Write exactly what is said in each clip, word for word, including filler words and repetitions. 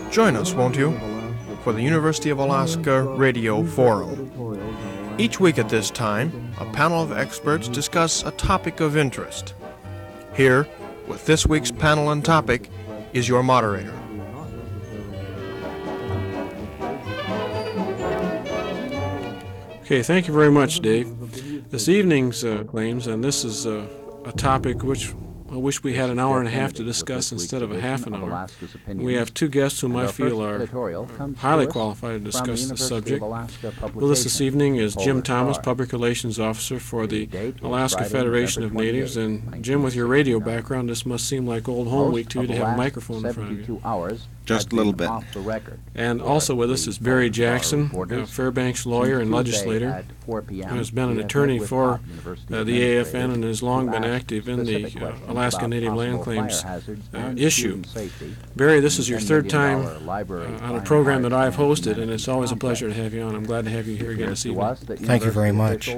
Join us, won't you, for the University of Alaska Radio Forum. Each week at this time, a panel of experts discuss a topic of interest. Here, with this week's panel and topic, is your moderator. Okay, thank you very much, Dave. This evening's uh, claims, and this is uh, a topic which I wish we had an hour and a half to discuss instead of a half an hour. We have two guests whom I feel are highly qualified to discuss the subject. With us this evening is Jim Thomas, Public Relations Officer for the Alaska Federation of Natives. And Jim, with your radio background, this must seem like old home week to you to have a microphone in front of you. Just a little bit. And also with us is Barry Jackson, a Fairbanks lawyer and legislator, who has been an attorney for uh, the A F N and has long been active in the uh, Alaska Native Land Claims uh, issue. Barry, this is your third time uh, on a program that I've hosted, and it's always a pleasure to have you on. I'm glad to have you here again this evening. Thank you very much.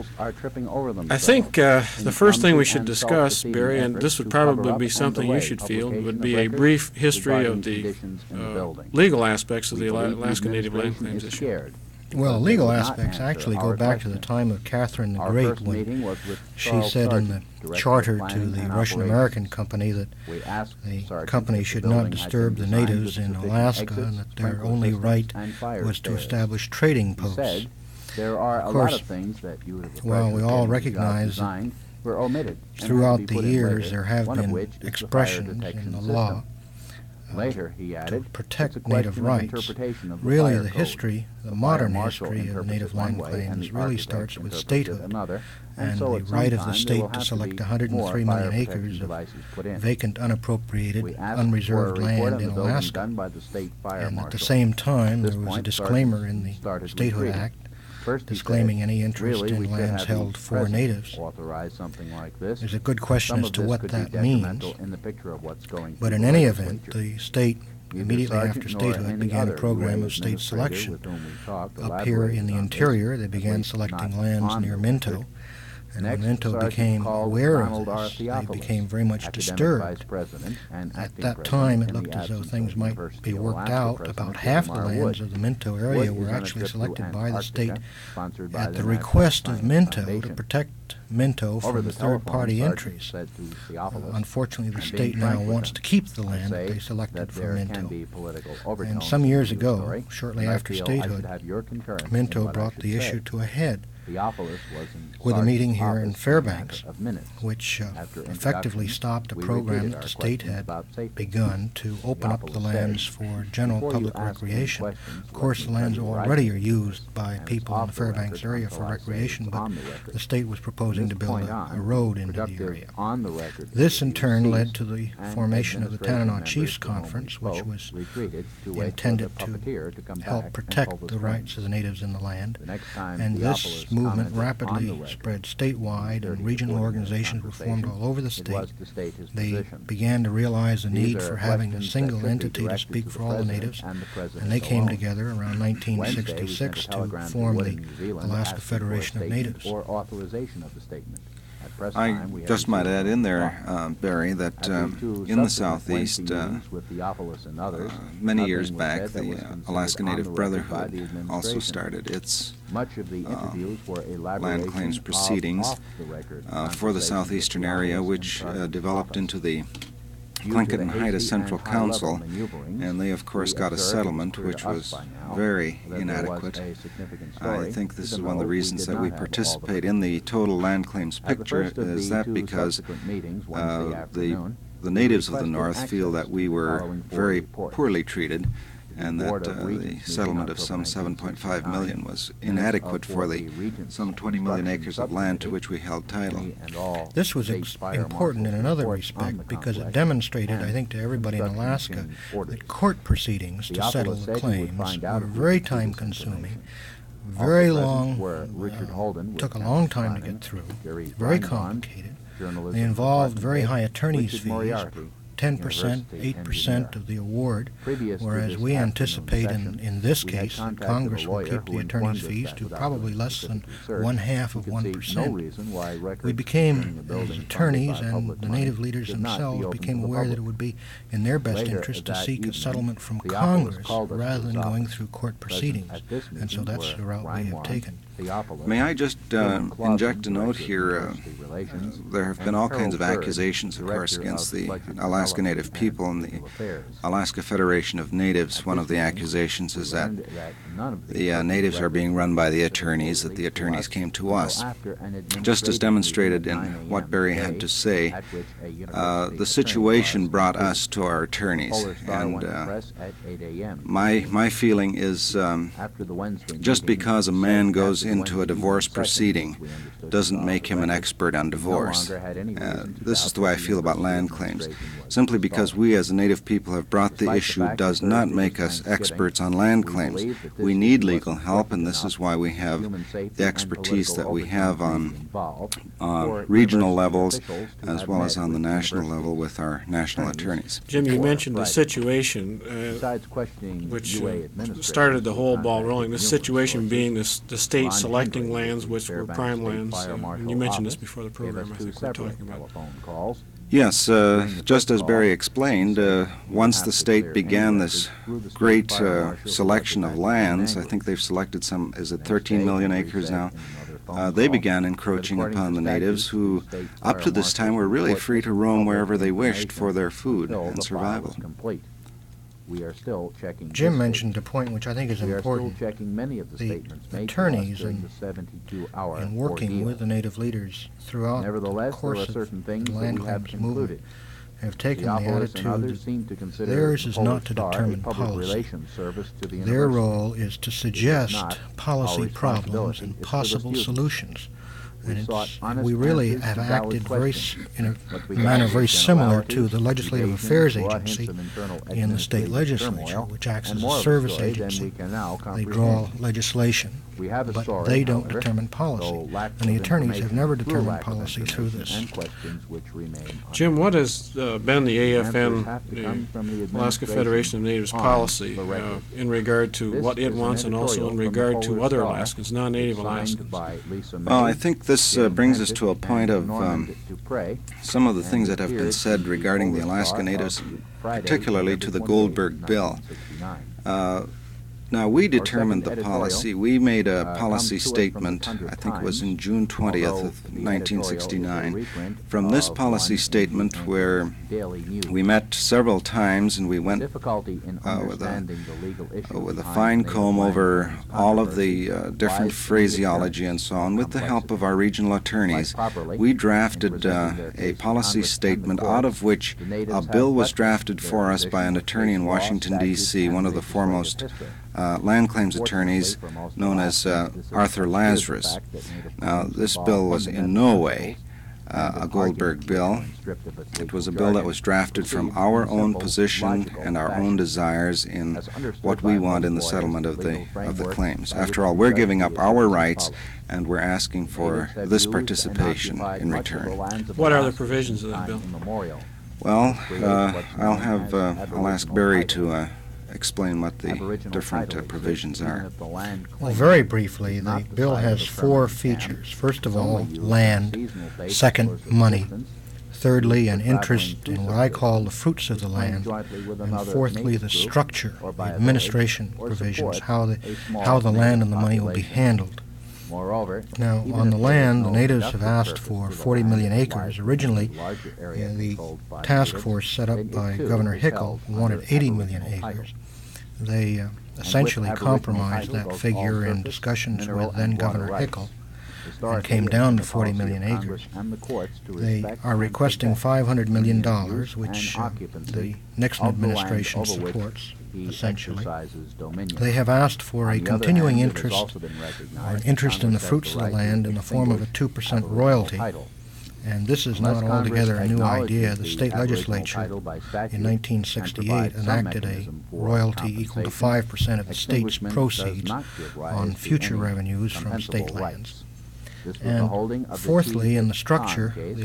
I think uh, the first thing we should discuss, Barry, and this would probably be something you should field, would be a brief history of the uh, legal aspects of the Alaska Native Land Claims issue. Well, legal aspects actually go back to the time of Catherine the Great, when she said in the charter to the Russian-American Company that the company should not disturb the natives in Alaska and that their only right was to establish trading posts. Of course, well, we all recognize that throughout the years there have been expressions in the law Later, he added, to protect Native rights. Really, the history, the modern history of Native land claims really starts with statehood and the right of the state to select one hundred three million acres of vacant, unappropriated, unreserved land in Alaska. And at the same time, there was a disclaimer in the Statehood Act disclaiming any interest in lands held for natives. There's a good question as to what that means, but in any event, the state, immediately after statehood, began a program of state selection. Up here in the interior, they began selecting lands near Minto, and when Minto became aware of this, they became very much disturbed. At that time, it looked as though things might be worked out. About half the lands of the Minto area were actually selected by the state at the request of Minto to protect Minto from third-party entries. Unfortunately, the state now wants to keep the land that they selected for Minto. And some years ago, shortly after statehood, Minto brought the issue to a head with a meeting here in Fairbanks, which uh, effectively stopped a program that the state had begun to open up the lands for general public recreation. Of course, the lands already are used by people in the Fairbanks area for recreation, but the state was proposing to build a, a road into the area. This, in turn, led to the formation of the Tanana Chiefs Conference, which was intended to help protect the rights of the natives in the land. And this movement rapidly spread statewide, and regional organizations were formed all over the state. They began to realize the need for having a single entity to speak for all the natives, and they came together around nineteen sixty-six to form the Alaska Federation of Natives. I just might add in there, uh, Barry, that um, in the southeast, uh, uh, many years back, the uh, Alaska Native Brotherhood also started its uh, land claims proceedings uh, for the southeastern area, which uh, developed into the Tlingit and Haida Central Council, and they of course got a settlement which was very inadequate. I think this is one of the reasons that we participate in the total land claims picture, is that because uh, the, the natives of the North feel that we were very poorly treated, and that uh, the settlement of some seven point five million was inadequate for the some twenty million acres of land to which we held title. This was ex- important in another respect because it demonstrated, I think, to everybody in Alaska that court proceedings to settle the claims were very time-consuming, very long, uh, took a long time to get through, very complicated. They involved very high attorney's fees, ten percent, eight percent of the award, whereas we anticipate in, in this case that Congress will keep the attorney's fees to probably less than one half of one percent. We became, as attorneys and the Native leaders themselves, became aware that it would be in their best interest to seek a settlement from Congress rather than going through court proceedings, and so that's the route we have taken. May I just uh, inject a note here? Uh, uh, there have been all kinds of accusations, of course, against the Alaska Native people and the Alaska Federation of Natives. One of the accusations is that the uh, natives are being run by the attorneys, that the attorneys came to us. Just as demonstrated in what Barry had to say, uh, the situation brought us to our attorneys. And uh, my, my feeling is um, just because a man goes into a divorce proceeding doesn't make him an expert on divorce. Uh, this is the way I feel about land claims. Simply because we as a Native people have brought the issue does not make us experts on land claims. We need legal help, and this is why we have the expertise that we have on uh, regional levels as well as on the national level with our national attorneys. Jim, you mentioned the situation uh, which uh, started the whole ball rolling, the situation being this, the state selecting lands which were prime lands. Uh, and you mentioned this before the program, I think we're talking about. Yes, uh, just as Barry explained, uh, once the state began this great uh, selection of lands, I think they've selected some, is it thirteen million acres now? Uh, they began encroaching upon the natives who, up to this time, were really free to roam wherever they wished for their food and survival. We are still checking. Jim mentioned a point which I think is we important. Are still checking many of the, the statements made attorneys to us in, the seventy-two hour in working ordeal. with the Native leaders throughout Nevertheless, the course there are certain of things the land that we have claims movement concluded. have taken the Theophilus and others attitude seem to consider theirs is Polar not to Star determine a public policy. relations service to the Their university. role is to suggest not. policy Our problems responsibility and is to the possible students. solutions. We And sought it's, honest we really answers have to valid acted very, s- questions. in But we a manner very got similar to the generalities, Legislative evasions, Affairs raw Agency hints of internal in the state administrative legislature, turmoil, which acts and as more a of a service story than agency. we can now They draw comprehend. legislation, We have a but story, they don't however, determine policy. though lack And the of attorneys have information never through determined lack of policy through information this. and questions which remain Jim, what has uh, been the A F N, Answers have to the come from the Alaska administration Federation of Natives on policy, the uh, record. in regard to This what it is an wants and also editorial in from the regard to Polar other Star, Alaskans, non-native signed Alaskans? by Lisa May, Well, I think this uh, Jim brings us Hentic, to a point and of Normand um, Dupre, some of the and things it that have been appears said in the regarding the Polar Alaska Star Natives, of Friday, particularly to the November Goldberg twenty-eighth, Bill. nineteen sixty-nine. Uh, Now, we second determined the editorial, policy. We made a uh, policy comes to us from the statement, Thunder I think it was Times, in June twentieth although of the nineteen editorial is a sixty-nine. reprint From this of policy one statement in where the Daily News. we met several times and we went Difficulty in uh, with a, understanding the legal issue uh, with a behind fine Native comb land over claims all of the controversy uh, different lies in the phraseology and so on. With the help of our regional attorneys, properly we in drafted presenting uh, their a case to policy Congress and the statement court. out of which The natives a have bill was questioned drafted their for us by an position attorney in of law, Washington, D C, statutes, one and of the legislative foremost history. uh, land claims attorneys, Fortunately for most known as uh, Alaskans, Arthur this Lazarus. is the fact that Native Now, claims this involve bill was in fundamental no way principles uh, and a an Goldberg argument bill. which, when stripped of its It legal was a bill that jargon, was drafted from proceeds our in own simple, position logical and our fashion, own desires in as understood what by we want most in the lawyers, settlement of the legal of the framework claims. by After which all, we we're judge giving the up our existence rights, policy. and we're asking for Natives have this used and participation occupied in much of the return. lands of What are the Alaska provisions since of that time bill? immemorial. Well, Create uh, what's I'll known have as uh, I'll ask aboriginal Barry title. to uh, explain what the Aboriginal different title uh, exists provisions even are. if the land Well, claimed very briefly, is the not the bill site of has a four permanent camp. features. First of It's all, only used on a land. seasonal basis Second, for its money. existence. Thirdly, an For traveling interest to in what some I place. call the fruits of the It's claimed land. jointly with And another fourthly, native the group, structure, or the by a administration village, or provisions, supports how the, a small how the land native and the money will be population. handled. Moreover, Now, even on if the there is land, the no natives have industrial asked purpose for to the forty million land, it acres. lies within Originally, a larger area uh, the controlled by task natives, force set then up it by too Governor is Hickel held wanted under eighty million Aboriginal title. acres. They uh, And with essentially Aboriginal compromised title that goes figure all in surface, discussions mineral, with then and water Governor rights. Hickel, Historically, came it has down been to the forty policy of million Congress acres. and the courts to They respect are and requesting protect five hundred million the dollars, use which and uh, occupancy the Nixon of the land administration over which supports, he essentially. exercises dominion. They have asked for On a the other continuing hand, it has interest also been recognized or an that interest in the Congress has fruits of the right to land in the form of a extinguish two percent Aboriginal royalty. title. And this is Unless not Congress altogether a new acknowledges idea. The the state Aboriginal legislature title by statute in nineteen and sixty-eight provides some enacted a mechanism for royalty equal to compensation, five percent of the state's extinguishment does proceeds not give rise on to future any revenues from compensable state rights. lands. This was the And holding of the fourthly, T. in the Khan structure, case, the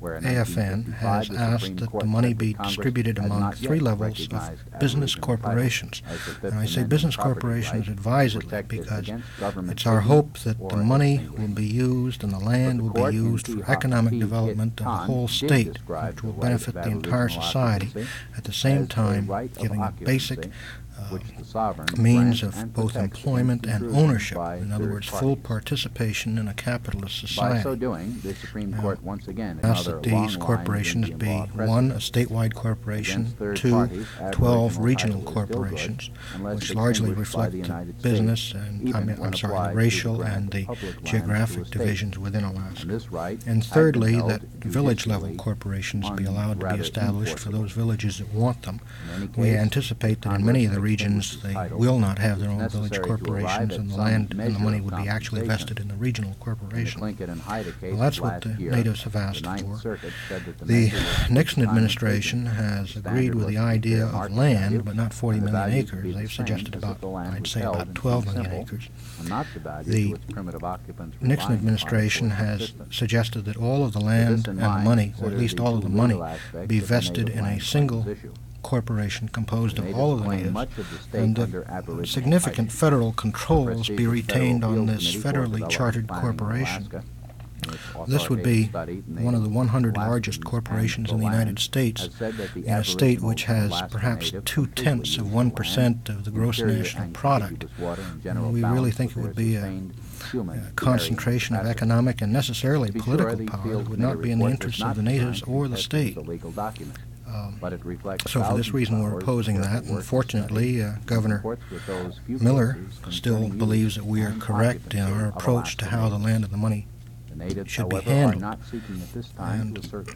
A F N has asked that the money be distributed among three levels of business corporations. And I say business corporations advisedly because it's our hope that the money will be used and the land will be used for economic development of the whole state, which will benefit the entire society, at the same time giving a basic Uh, means of both employment and ownership. In other words, full participation in a capitalist society. By so doing, the Supreme Court once again asked that these corporations be, one, a statewide corporation, two, twelve regional corporations, which largely reflect the business and, I mean, I'm sorry, the racial and the geographic divisions within Alaska. And thirdly, that village-level corporations be allowed to be established for those villages that want them. We anticipate that in many of the regions they will not have their own village corporations, and the land and the money would be actually vested in the regional corporation. Well, that's what the natives have asked for. The Nixon administration has agreed with the idea of land, but not forty million acres. They've suggested about, I'd say, about twelve million acres. The Nixon administration has suggested that all of the land and the money, or at least all of the money, be vested in a single corporation composed of all of the natives, and that significant federal controls be retained on this federally chartered corporation. This would be one of the one hundred largest corporations in the United States, in a state which has perhaps two-tenths of one percent of the gross national product. And we really think it would be a, a concentration of economic and necessarily political power that would not be in the interests of the natives or the state. Um, so for this reason we're opposing that, and fortunately uh, Governor Miller still believes that we are correct in our approach to how the land and the money should be handled. And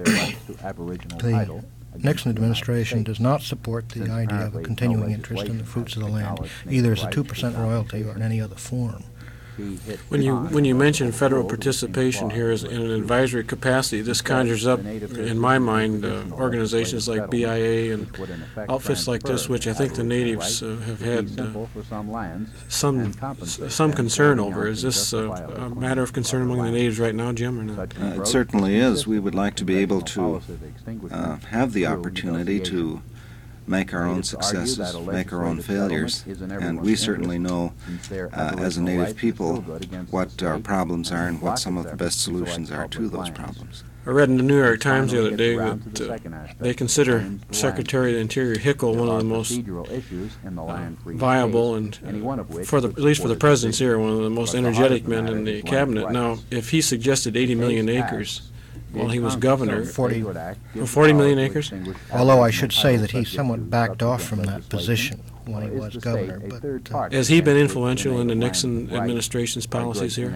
the Nixon administration does not support the idea of a continuing interest in the fruits of the land, either as a two percent royalty or in any other form. When you when you mention federal participation here as in an advisory capacity, this conjures up, in my mind, uh, organizations like B I A and outfits like this, which I think the natives uh, have had uh, some some concern over. Is this uh, a matter of concern among the natives right now, Jim, or not? Uh, it certainly is. We would like to be able to uh, have the opportunity to make our own successes, make our own failures, and we certainly know, uh, as a native people, what our problems are and what some of the best solutions are to those problems. I read in the New York Times the other day that uh, they consider Secretary of the Interior Hickel one of the most uh, viable and, uh, for the, at least for the presidency here, one of the most energetic men in the cabinet. Now, if he suggested eighty million acres while he was governor, forty, forty million acres? Although I should say that he somewhat backed off from that position when he was governor. But, uh, has he been influential in the Nixon administration's policies here?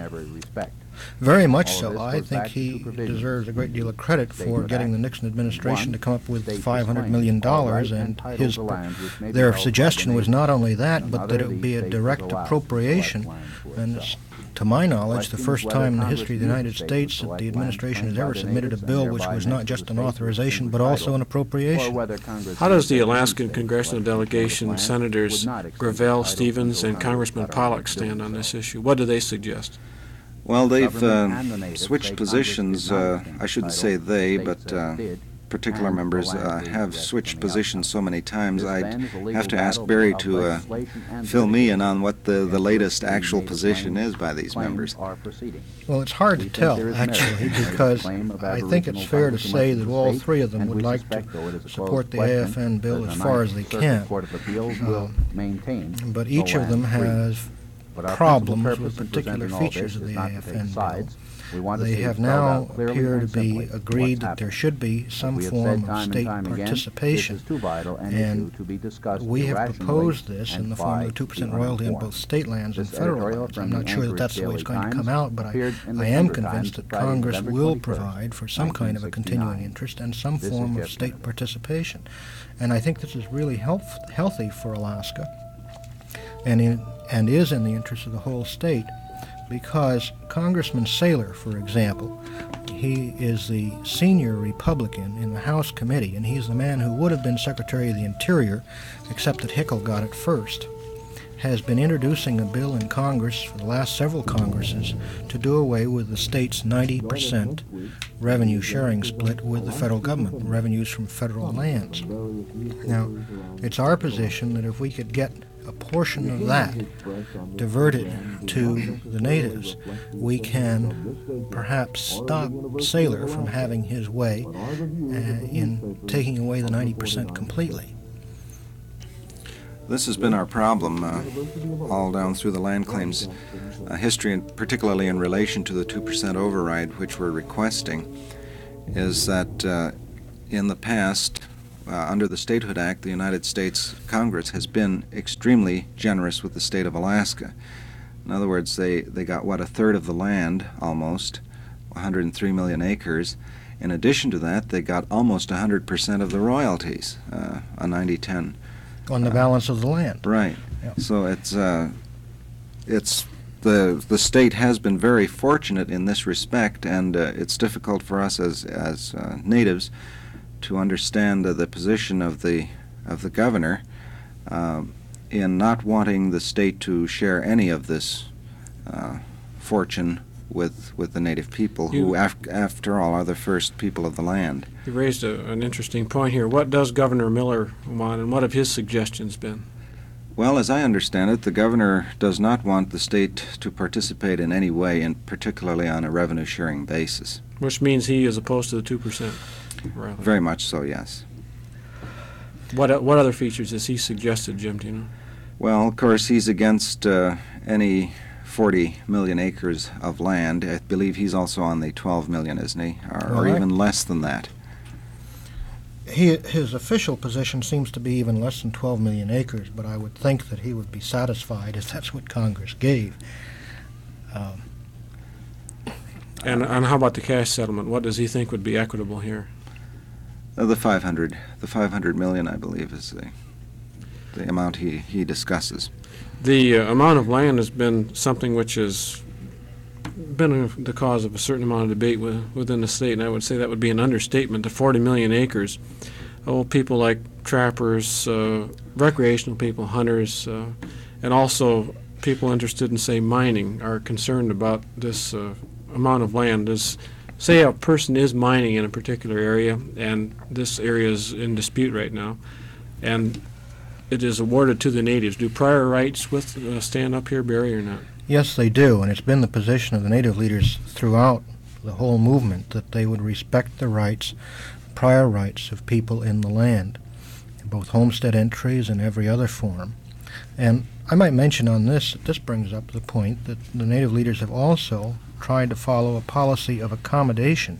Very much so. I think he deserves a great deal of credit for getting the Nixon administration to come up with five hundred million dollars, and his their suggestion was not only that, but that it would be a direct appropriation. And to my knowledge, the first time in the history of the United States that the administration has ever submitted a bill which was not just an authorization but also an appropriation. How does the Alaskan Congressional Delegation, Senators Gravel, Stevens, and Congressman Pollock stand on this issue? What do they suggest? Well, they've uh, switched positions. Uh, I shouldn't say they, but uh, particular members uh, have switched positions so many times. I'd have to ask Barry to uh, fill me in on what the, the latest actual position is by these members. Well, it's hard to tell, actually, because I think it's fair to say that all three of them would like to support the A F N bill as far as they can. Uh, but each of them has problems with particular features of the A F N bill. They have now appear to be agreed that there should be some form of state participation, and we have proposed this in the form of a two percent royalty on both state lands and federal lands. I'm not sure that that's the way it's going to come out, but I, I am convinced that Congress will provide for some kind of a continuing interest and some form of state participation. And I think this is really health, healthy for Alaska, and, in, and is in the interest of the whole state, because Congressman Saylor, for example, he is the senior Republican in the House committee, and he's the man who would have been Secretary of the Interior, except that Hickel got it first. has been introducing a bill in Congress for the last several Congresses to do away with the state's ninety percent revenue sharing split with the federal government, revenues from federal lands. Now, it's our position that if we could get a portion of that diverted to the natives, we can perhaps stop Saylor from having his way uh, in taking away the ninety percent completely. This has been our problem uh, all down through the land claims uh, history, and particularly in relation to the two percent override, which we're requesting, is that uh, in the past, uh, under the Statehood Act, the United States Congress has been extremely generous with the state of Alaska. In other words, they, they got, what, a third of the land, almost, one hundred three million acres. In addition to that, they got almost one hundred percent of the royalties, uh, a ninety ten. On the balance of the land. Right. Yep. So it's uh, it's the the state has been very fortunate in this respect, and uh, it's difficult for us as as uh, natives to understand uh, the position of the of the governor uh, in not wanting the state to share any of this uh, fortune with with the native people, who, You- af- after all, are the first people of the land. You raised a, an interesting point here. What does Governor Miller want, and what have his suggestions been? Well, as I understand it, the governor does not want the state to participate in any way, and particularly on a revenue-sharing basis. Which means he is opposed to the two percent. Right. Very much so, yes. What o- what other features has he suggested, Jim? Do you know? Well, of course, he's against uh, any forty million acres of land. I believe he's also on the twelve million, isn't he? Or, or Right. even less than that. He, his official position seems to be even less than twelve million acres, but I would think that he would be satisfied if that's what Congress gave. Um, And and how about the cash settlement? What does he think would be equitable here? Uh, the five hundred, the five hundred million, I believe, is the the amount he, he discusses. The uh, amount of land has been something which has been a, the cause of a certain amount of debate with, within the state, and I would say that would be an understatement. The forty million acres, oh, people like trappers, uh, recreational people, hunters, uh, and also people interested in, say, mining are concerned about this uh, amount of land. As, say a person is mining in a particular area, and this area is in dispute right now, and it is awarded to the natives. Do prior rights with uh, stand up here, Barry, or not? Yes, they do, and it's been the position of the Native leaders throughout the whole movement that they would respect the rights, prior rights of people in the land, both homestead entries and every other form. And I might mention on this, that this brings up the point that the Native leaders have also tried to follow a policy of accommodation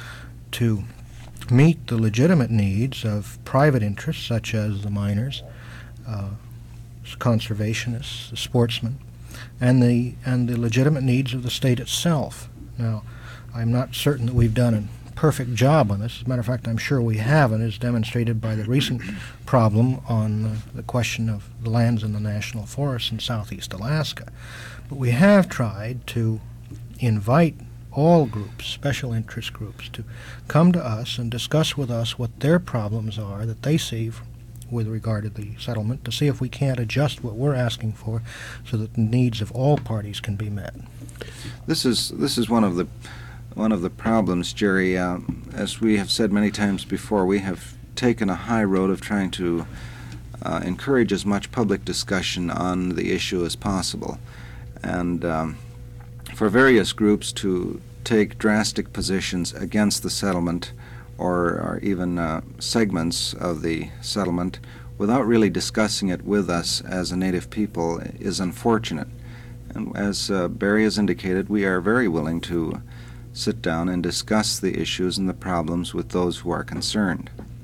to meet the legitimate needs of private interests, such as the miners, uh, conservationists, the sportsmen, and the and the legitimate needs of the state itself. Now, I'm not certain that we've done a perfect job on this. As a matter of fact, I'm sure we haven't, as demonstrated by the recent problem on uh, the question of the lands in the national forests in southeast Alaska. But we have tried to invite all groups, special interest groups, to come to us and discuss with us what their problems are that they see with regard to the settlement, to see if we can't adjust what we're asking for so that the needs of all parties can be met. This is this is one of the one of the problems, Jerry. Uh, as we have said many times before, we have taken a high road of trying to uh, encourage as much public discussion on the issue as possible, and um, for various groups to take drastic positions against the settlement, or, or even uh, segments of the settlement, without really discussing it with us as a Native people, is unfortunate. And as uh, Barry has indicated, we are very willing to sit down and discuss the issues and the problems with those who are concerned.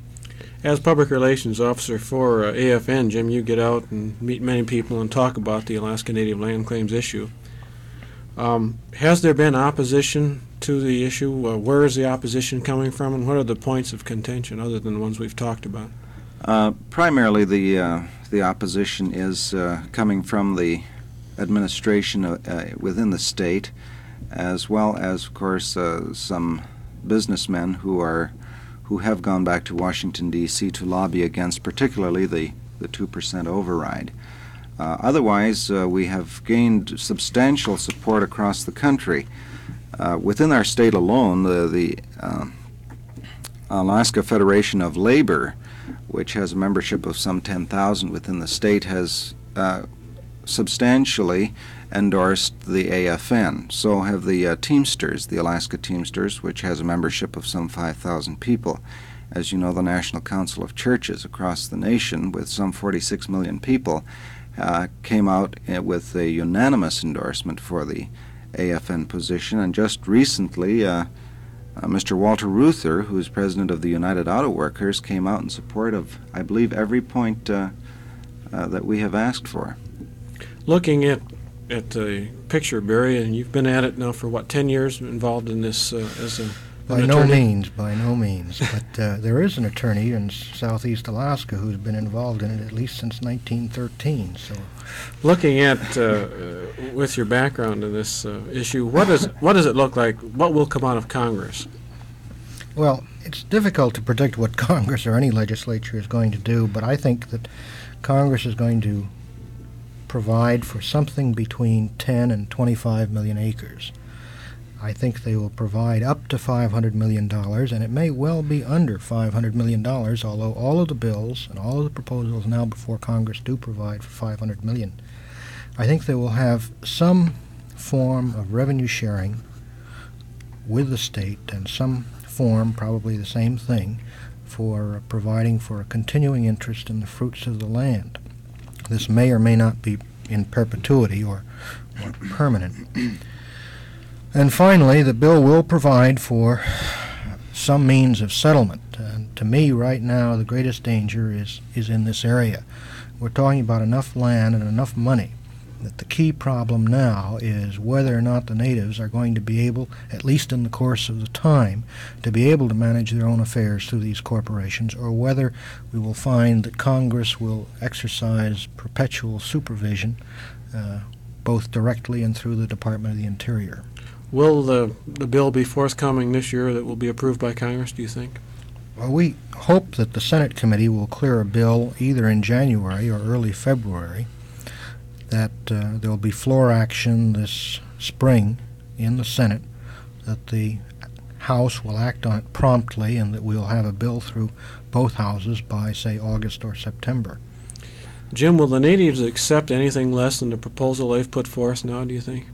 As Public Relations Officer for uh, A F N, Jim, you get out and meet many people and talk about the Alaska Native Land Claims issue. Um, has there been opposition to the issue? Uh, where is the opposition coming from, and what are the points of contention other than the ones we've talked about? Uh, primarily, the uh, the opposition is uh, coming from the administration uh, uh, within the state, as well as, of course, uh, some businessmen who are who have gone back to Washington, D C to lobby against, particularly the the two percent override. Uh, otherwise, uh, we have gained substantial support across the country. Uh, within our state alone, the, the uh, Alaska Federation of Labor, which has a membership of some ten thousand within the state, has uh, substantially endorsed the A F N. So have the uh, Teamsters, the Alaska Teamsters, which has a membership of some five thousand people. As you know, the National Council of Churches across the nation, with some forty-six million people, uh, came out with a unanimous endorsement for the A F N position. And just recently, uh, uh, Mister Walter Reuther, who is president of the United Auto Workers, came out in support of, I believe, every point uh, uh, that we have asked for. Looking at at the picture, Barry, and you've been at it now for, what, ten years, involved in this uh, as a By no means, by no means. But uh, there is an attorney in southeast Alaska who's been involved in it at least since nineteen thirteen. So, looking at, uh, uh, with your background in this uh, issue, what does what does it look like? What will come out of Congress? Well, it's difficult to predict what Congress or any legislature is going to do, but I think that Congress is going to provide for something between ten and twenty-five million acres. I think they will provide up to five hundred million dollars, and it may well be under five hundred million dollars, although all of the bills and all of the proposals now before Congress do provide for five hundred million dollars. I think they will have some form of revenue sharing with the state and some form, probably the same thing, for providing for a continuing interest in the fruits of the land. This may or may not be in perpetuity or, or permanent. And finally, the bill will provide for some means of settlement. And to me, right now, the greatest danger is, is in this area. We're talking about enough land and enough money that the key problem now is whether or not the natives are going to be able, at least in the course of the time, to be able to manage their own affairs through these corporations, or whether we will find that Congress will exercise perpetual supervision, uh, both directly and through the Department of the Interior. Will the, the bill be forthcoming this year that will be approved by Congress, do you think? Well, we hope that the Senate committee will clear a bill either in January or early February, that uh, there will be floor action this spring in the Senate, that the House will act on it promptly, and that we'll have a bill through both houses by, say, August or September. Jim, will the natives accept anything less than the proposal they've put forth now, do you think?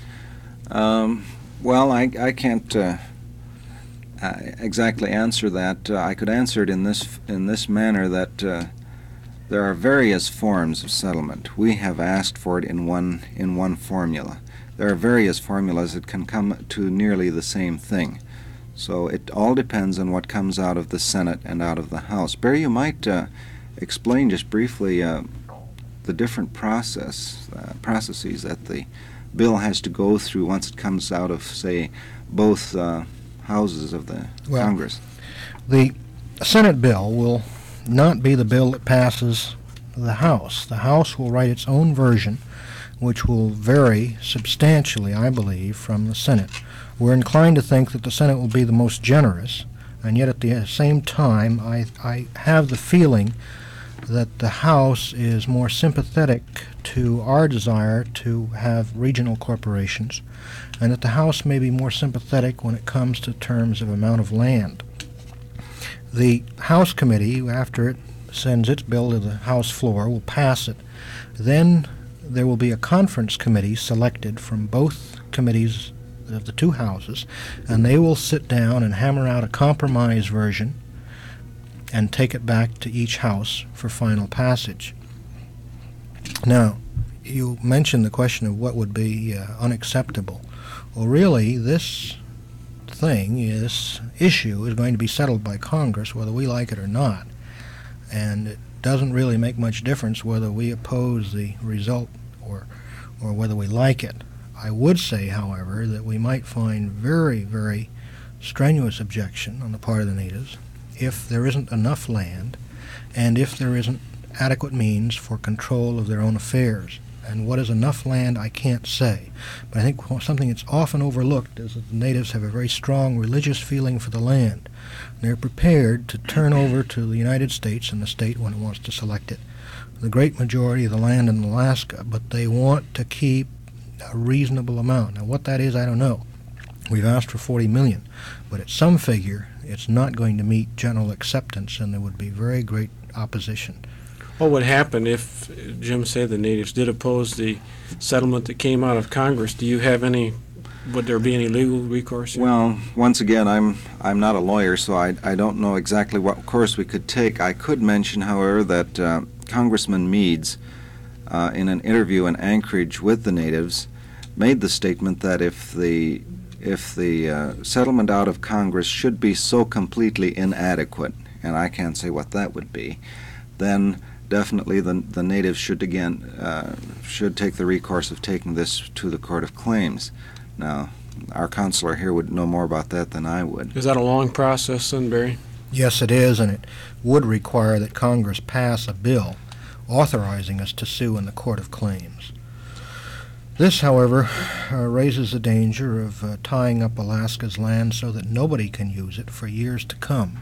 Um, well, I, I can't uh, uh, exactly answer that. Uh, I could answer it in this in this manner, that uh, there are various forms of settlement. We have asked for it in one in one formula. There are various formulas that can come to nearly the same thing. So it all depends on what comes out of the Senate and out of the House. Barry, you might uh, explain just briefly uh, the different process uh, processes that the bill has to go through once it comes out of, say, both uh, houses of the well, Congress. The Senate bill will not be the bill that passes the House. The House will write its own version, which will vary substantially, I believe, from the Senate. We're inclined to think that the Senate will be the most generous, and yet at the same time, I, I have the feeling that the House is more sympathetic to our desire to have regional corporations, and that the House may be more sympathetic when it comes to terms of amount of land. The House committee, after it sends its bill to the House floor, will pass it. Then there will be a conference committee selected from both committees of the two houses, and they will sit down and hammer out a compromise version and take it back to each house for final passage. Now, you mentioned the question of what would be uh, unacceptable. Well, really, this thing, this issue, is going to be settled by Congress whether we like it or not. And it doesn't really make much difference whether we oppose the result or, or whether we like it. I would say, however, that we might find very, very strenuous objection on the part of the natives if there isn't enough land and if there isn't adequate means for control of their own affairs. And what is enough land, I can't say. But I think something that's often overlooked is that the natives have a very strong religious feeling for the land. They're prepared to turn over to the United States and the state, when it wants to select it, the great majority of the land in Alaska, but they want to keep a reasonable amount. Now, what that is, I don't know. We've asked for forty million dollars, but at some figure, it's not going to meet general acceptance, and there would be very great opposition. What would happen if, Jim said, the natives did oppose the settlement that came out of Congress? Do you have any, would there be any legal recourse here? Well, once again, I'm I'm not a lawyer, so I, I don't know exactly what course we could take. I could mention, however, that uh, Congressman Meads, uh, in an interview in Anchorage with the natives, made the statement that if the if the uh, settlement out of Congress should be so completely inadequate, and I can't say what that would be, then definitely the the natives should again uh, should take the recourse of taking this to the Court of Claims. Now, our counselor here would know more about that than I would. Is that a long process then, Barry? Yes, it is, and it would require that Congress pass a bill authorizing us to sue in the Court of Claims. This, however, uh, raises the danger of uh, tying up Alaska's land so that nobody can use it for years to come,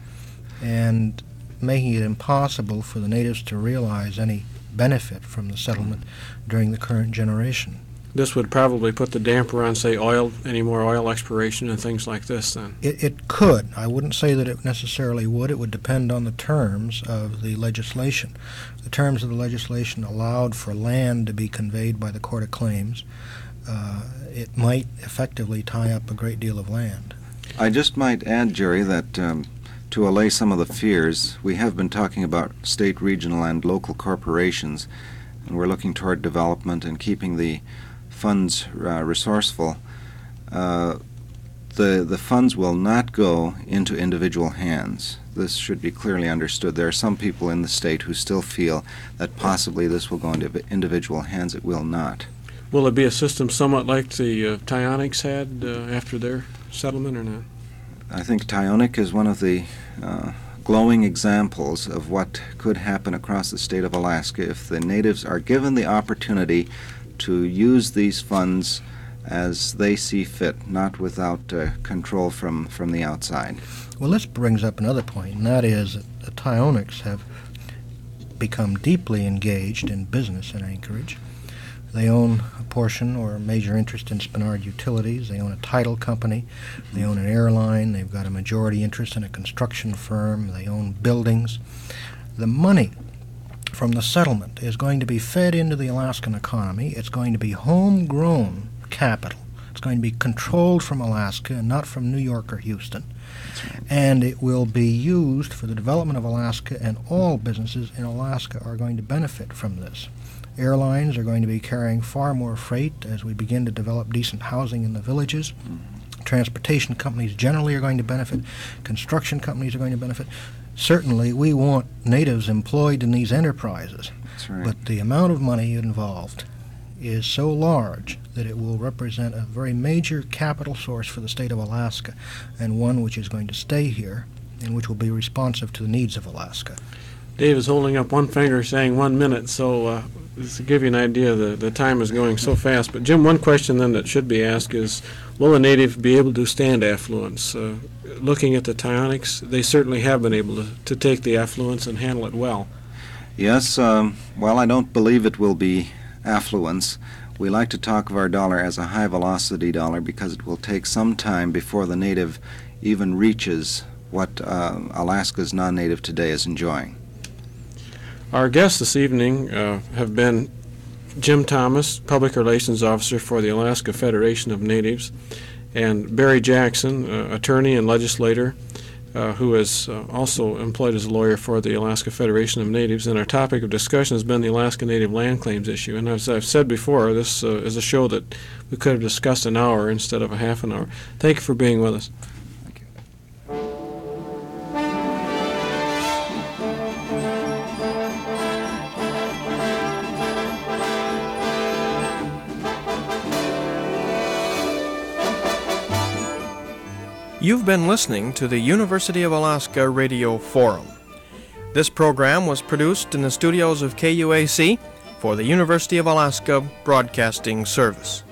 and making it impossible for the natives to realize any benefit from the settlement during the current generation. This would probably put the damper on, say, oil, any more oil exploration and things like this, then. It, it could. I wouldn't say that it necessarily would. It would depend on the terms of the legislation. The terms of the legislation allowed for land to be conveyed by the Court of Claims. Uh, it might effectively tie up a great deal of land. I just might add, Jerry, that um, to allay some of the fears, we have been talking about state, regional, and local corporations, and we're looking toward development and keeping the funds uh, resourceful. Uh, the the funds will not go into individual hands. This should be clearly understood. There are some people in the state who still feel that possibly this will go into individual hands. It will not. Will it be a system somewhat like the uh, Tionics had uh, after their settlement or not? I think Tionic is one of the uh, glowing examples of what could happen across the state of Alaska if the natives are given the opportunity to use these funds as they see fit, not without uh, control from, from the outside. Well, this brings up another point, and that is that the Tionics have become deeply engaged in business in Anchorage. They own a portion or a major interest in Spenard Utilities. They own a title company. They own an airline. They've got a majority interest in a construction firm. They own buildings. The money from the settlement is going to be fed into the Alaskan economy. It's going to be homegrown capital. It's going to be controlled from Alaska and not from New York or Houston. Right. And it will be used for the development of Alaska, and all businesses in Alaska are going to benefit from this. Airlines are going to be carrying far more freight as we begin to develop decent housing in the villages. Mm-hmm. Transportation companies generally are going to benefit. Construction companies are going to benefit. Certainly, we want natives employed in these enterprises. That's right. But the amount of money involved is so large that it will represent a very major capital source for the state of Alaska, and one which is going to stay here and which will be responsive to the needs of Alaska. Dave is holding up one finger saying one minute, so uh, just to give you an idea, the, the time is going so fast. But Jim, one question then that should be asked is, will a native be able to stand affluence? Uh, looking at the Tionics, they certainly have been able to, to take the affluence and handle it well. Yes, um, well, I don't believe it will be affluence. We like to talk of our dollar as a high-velocity dollar because it will take some time before the native even reaches what uh, Alaska's non-native today is enjoying. Our guests this evening uh, have been Jim Thomas, Public Relations Officer for the Alaska Federation of Natives, and Barry Jackson, uh, attorney and legislator, uh, who is uh, also employed as a lawyer for the Alaska Federation of Natives. And our topic of discussion has been the Alaska Native Land Claims issue. And as I've said before, this uh, is a show that we could have discussed an hour instead of a half an hour. Thank you for being with us. Thank you. You've been listening to the University of Alaska Radio Forum. This program was produced in the studios of K U A C for the University of Alaska Broadcasting Service.